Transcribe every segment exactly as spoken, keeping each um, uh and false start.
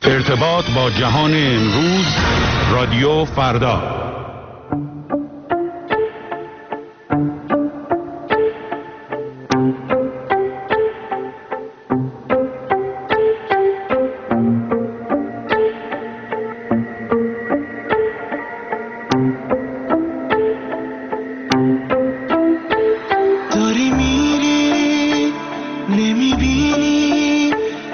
ارتباط با جهان امروز، رادیو فردا. داری میری نمیبینی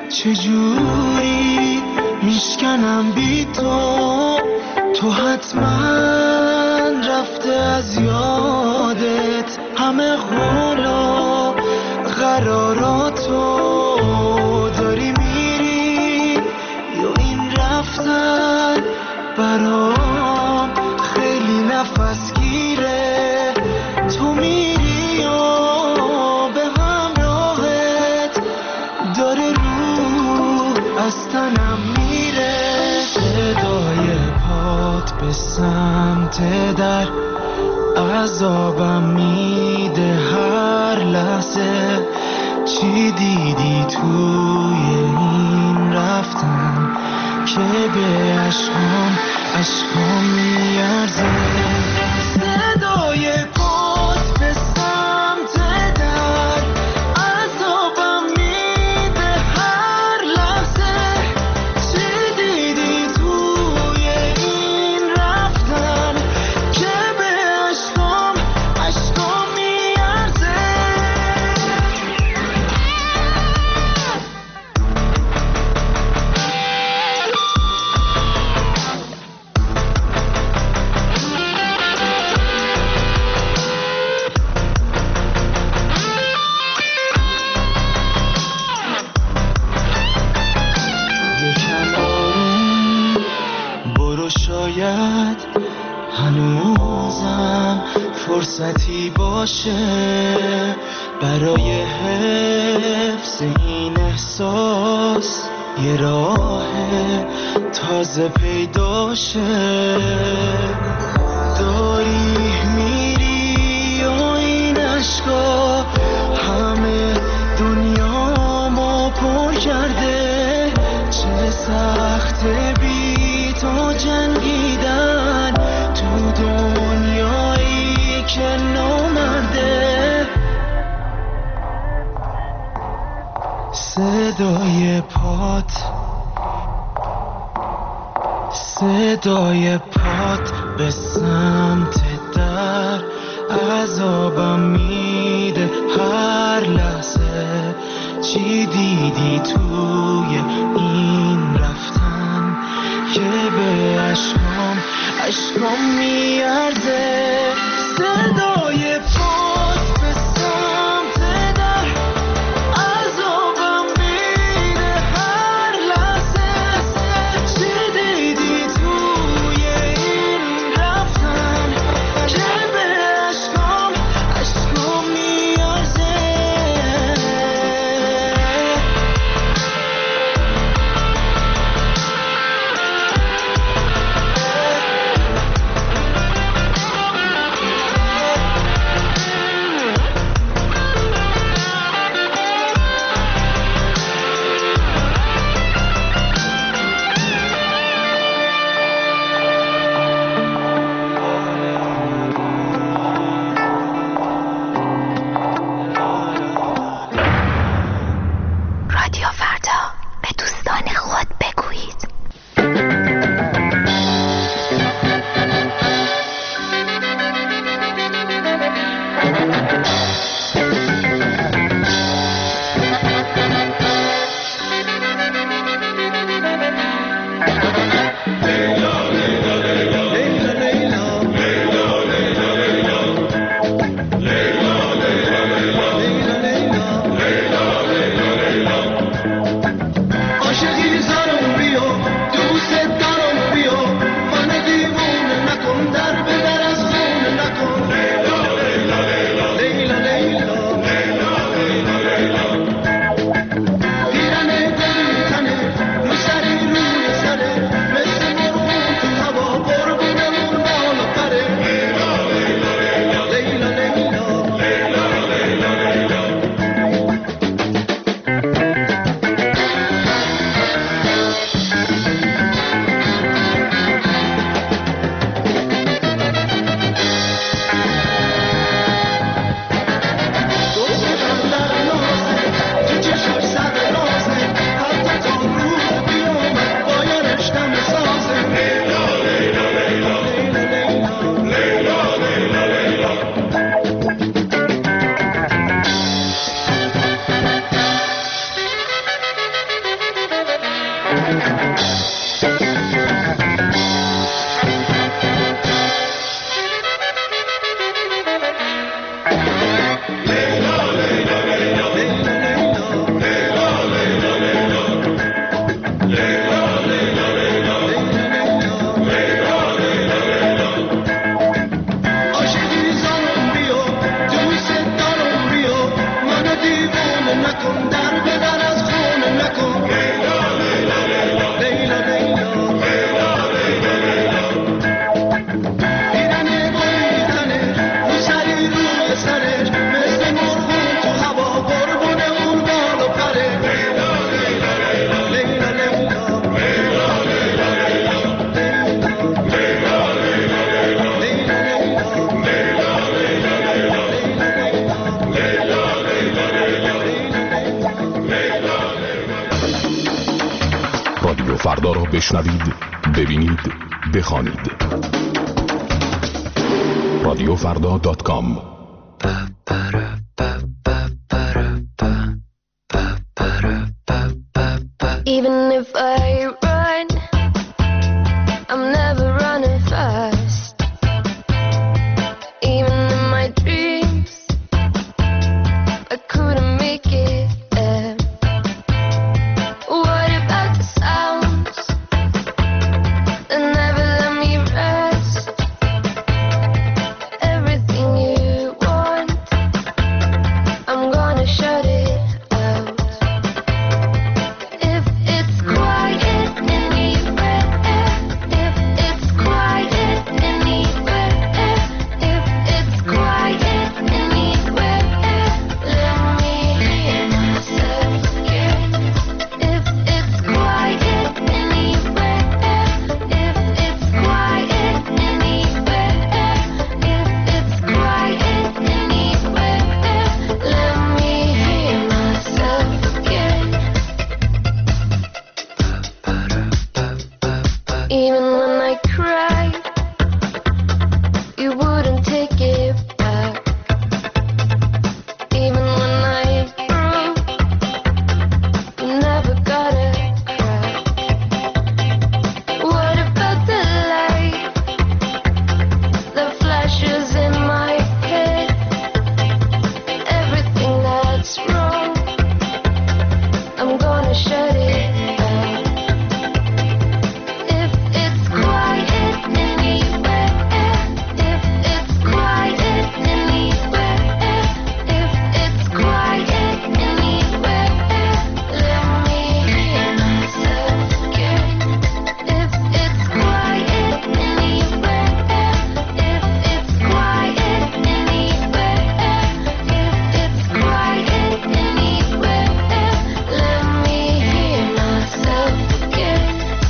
چجوری میشکنم بی تو، تو حتما رفته از یادت همه قولا قراراتو. داری میری یا این رفتن برام خیلی نفس گیره، تو میری یا به همراهت داره روح از تنم میره. صدای پات به سمت در عذابم میده هر لحظه، چی دیدی توی این رفتن که به عشقام عشقام میارزه. صدای پات به سمت در عذابم میده هر لحظه، چی دیدی توی این رفتن که به عشقام عشقام میارزه. یکم آروم برو، شاید هنوزم فرصتی باشه برای حفظ این احساس، یه راه تازه پیدا شه. داری میری و این عشقا همه دنیامو پر کرده، چه سخت بی تو جنگیدن تو دنیایی که نامرده. صدای پات صدای پات به سمت در عذابم میده هر لحظه، چی دیدی توی این رفتن که به عشقام عشقام میارزه. صدای پات به سمت در عذابم میده هر لحظه، چی دیدی توی این رفتن که به عشقام عشقام میارزه. رادیو فردا، به دوستان خود بگویید. عاشقی زن فردا را بشنوید، ببینید، بخوانید. رادیو فردا دات کام. Even if I run, I'm never running fast. Even in my dreams, I couldn't make it there. What about the sounds that never let me rest? Everything you want, I'm gonna shut it out. If it's quiet anywhere, if it's quiet anywhere, if it's quiet anywhere, let me hear myself again. If it's quiet anywhere, if it's quiet anywhere, if it's quiet anywhere, let me hear myself again. Even when I cried, you wouldn't take it back. Even when I broke, you never got a crack. What about the light that flashes in my head? Everything that's wrong, I'm gonna shut it out. If it's quiet anywhere, if it's quiet anywhere, if it's quiet anywhere, let me hear myself again. If it's quiet anywhere, if it's quiet anywhere, if it's quiet anywhere, let me hear myself again.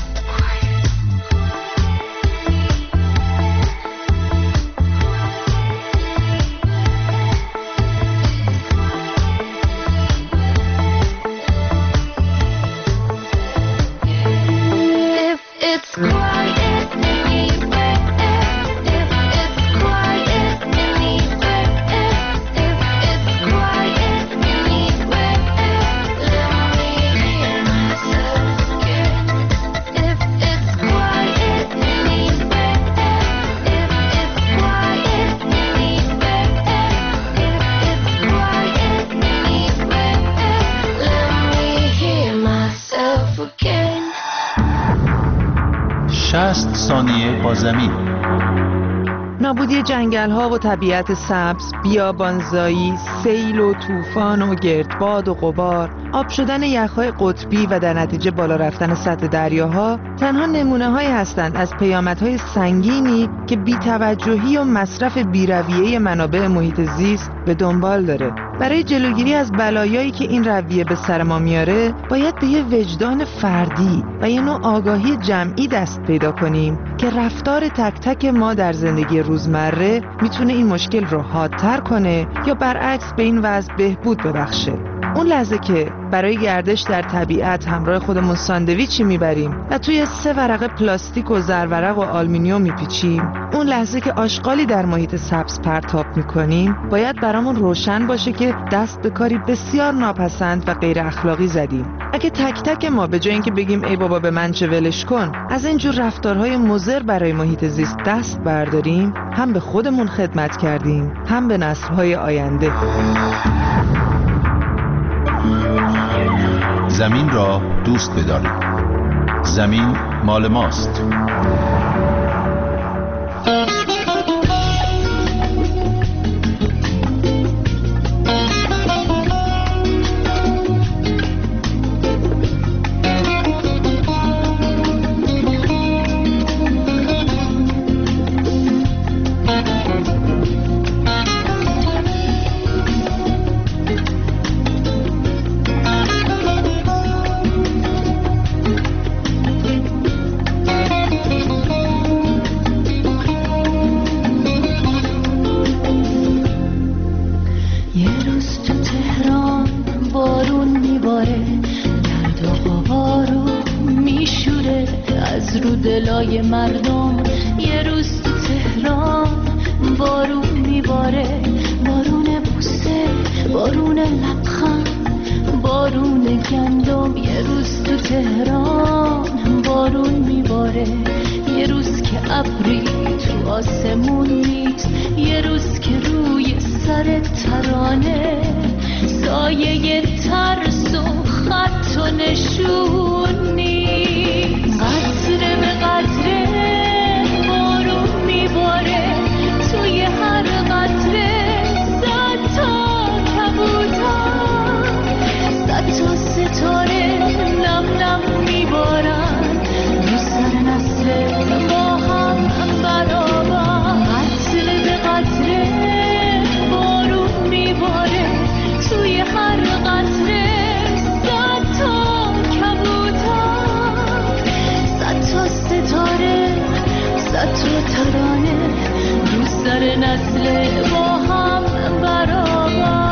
If it's quiet anywhere, if it's quiet anywhere, if it's quiet anywhere, let me hear myself again. If it's quiet anywhere, if it's quiet anywhere, if it's quiet anywhere, let me hear myself again. شصت ثانیه با زمین. نابودی جنگل‌ها و طبیعت سبز، بیابانزایی، سیل و طوفان و گردباد و غبار، آب شدن یخ‌های قطبی و در نتیجه بالا رفتن سطح دریاها تنها نمونه‌هایی هستند از پیامدهای سنگینی که بی‌توجهی و مصرف بی‌رویه منابع محیط زیست به دنبال داره. برای جلوگیری از بلایایی که این رویه به سر ما میاره، باید به یه وجدان فردی و یه نوع آگاهی جمعی دست پیدا کنیم که رفتار تک تک ما در زندگی روزمره میتونه این مشکل رو حادتر کنه یا برعکس به این وضع بهبود ببخشه. اون لحظه که برای گردش در طبیعت همراه خودمون ساندویچی میبریم و توی سه ورقه پلاستیک و زرورق و آلومینیوم میپیچیم، اون لحظه که آشغالی در محیط سبز پرتاب میکنیم، باید برامون روشن باشه که دست به کاری بسیار ناپسند و غیر اخلاقی زدیم. اگه تک تک ما به جای اینکه بگیم ای بابا به من چه ولش کن، از اینجور رفتارهای مضر برای محیط زیست دست برداریم، هم به خودمون خدمت کردیم، هم به نسل‌های آینده. زمین را دوست بدارید. زمین مال ماست. دلای مردم یه روز تو تهران بارون میباره، بارون بوسه، بارون لبخند، بارون گندم. یه روز تو تهران بارون میباره، یه روز که ابری تو آسمون نیست، یه روز که روی سر ترانه سایه ترس و خط و نشون نیست. قطره به قطره بارون میباره، توی هر قطره صد تا کبوتر، صد تا ستاره نم نم میبارن رو سر نسل با هم برابر. قطره به قطره بارون میباره، توی هر قطره صد تا کبوتر، صد تا ستاره، صد تا ترانه رو سر نسل با هم برابر.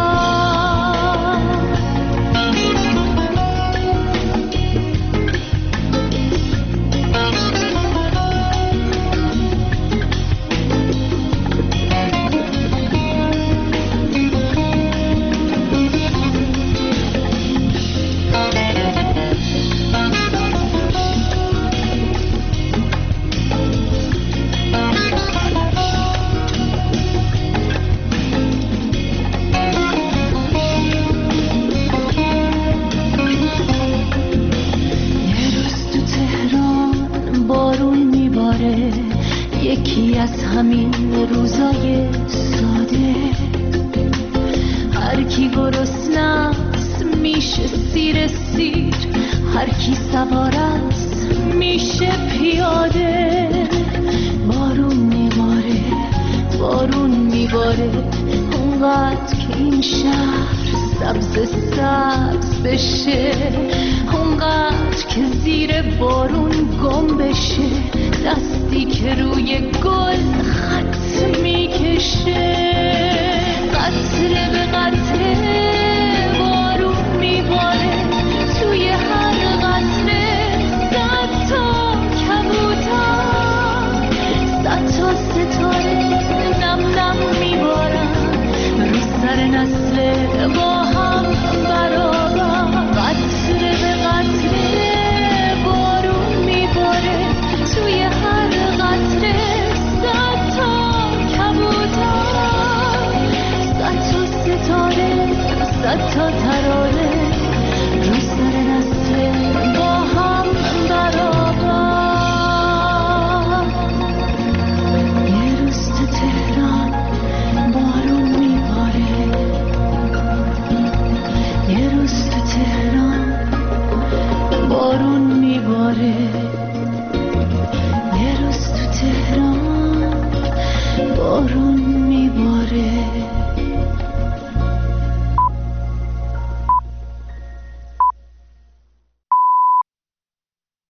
یکی از همین روزای ساده، هر کی گرسنه‌ست میشه سیر سیر، هر کی سوار است میشه پیاده. بارون میباره، بارون میباره، اونقدر که این شهر سبز سبز بشه، اونقدر که زیر بارون گم بشه، دستی که روی گل خط میکشه. قطره به قطره